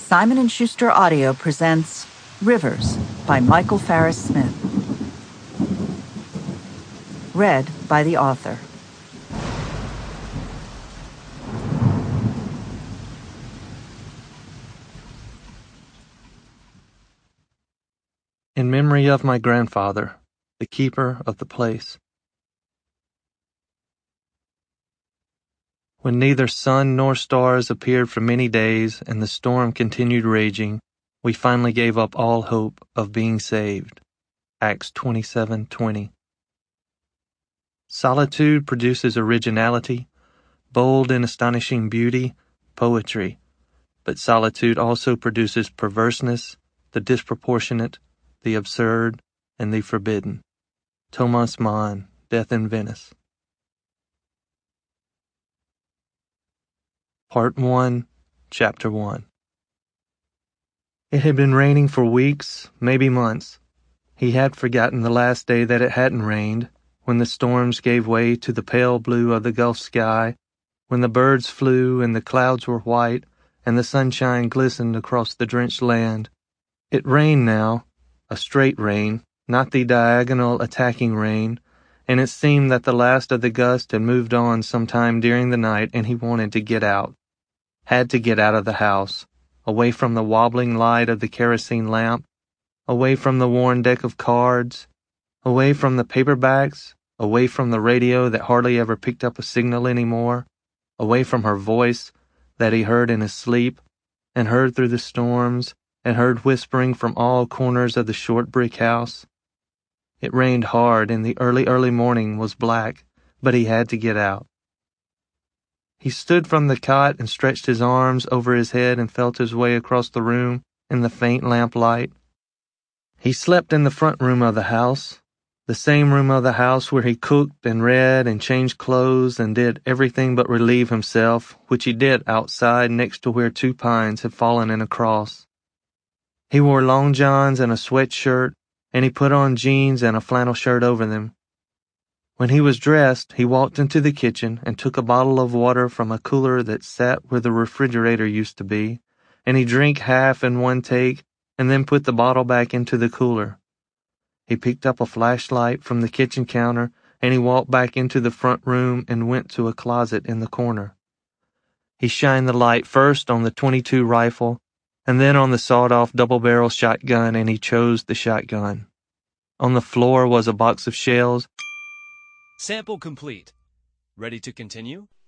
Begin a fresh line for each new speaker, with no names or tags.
Simon & Schuster Audio presents Rivers by Michael Farris Smith. Read by the author.
In memory of my grandfather, the keeper of the place. When neither sun nor stars appeared for many days and the storm continued raging, we finally gave up all hope of being saved. Acts 27:20. Solitude produces originality, bold and astonishing beauty, poetry. But solitude also produces perverseness, the disproportionate, the absurd, and the forbidden. Thomas Mann, Death in Venice. Part 1, Chapter 1. It had been raining for weeks, maybe months. He had forgotten the last day that it hadn't rained, when the storms gave way to the pale blue of the Gulf sky, when the birds flew and the clouds were white and the sunshine glistened across the drenched land. It rained now, a straight rain, not the diagonal attacking rain, and it seemed that the last of the gust had moved on sometime during the night and he wanted to get out. Had to get out of the house, away from the wobbling light of the kerosene lamp, away from the worn deck of cards, away from the paperbacks, away from the radio that hardly ever picked up a signal anymore, away from her voice that he heard in his sleep, and heard through the storms, and heard whispering from all corners of the short brick house. It rained hard and the early morning was black, but he had to get out. He stood from the cot and stretched his arms over his head and felt his way across the room in the faint lamplight. He slept in the front room of the house, the same room of the house where he cooked and read and changed clothes and did everything but relieve himself, which he did outside next to where two pines had fallen in a cross. He wore long johns and a sweatshirt, and he put on jeans and a flannel shirt over them. When he was dressed, he walked into the kitchen and took a bottle of water from a cooler that sat where the refrigerator used to be, and he drank half in one take and then put the bottle back into the cooler. He picked up a flashlight from the kitchen counter and he walked back into the front room and went to a closet in the corner. He shined the light first on the .22 rifle and then on the sawed-off double-barrel shotgun, and he chose the shotgun. On the floor was a box of shells.
Sample complete. Ready to continue?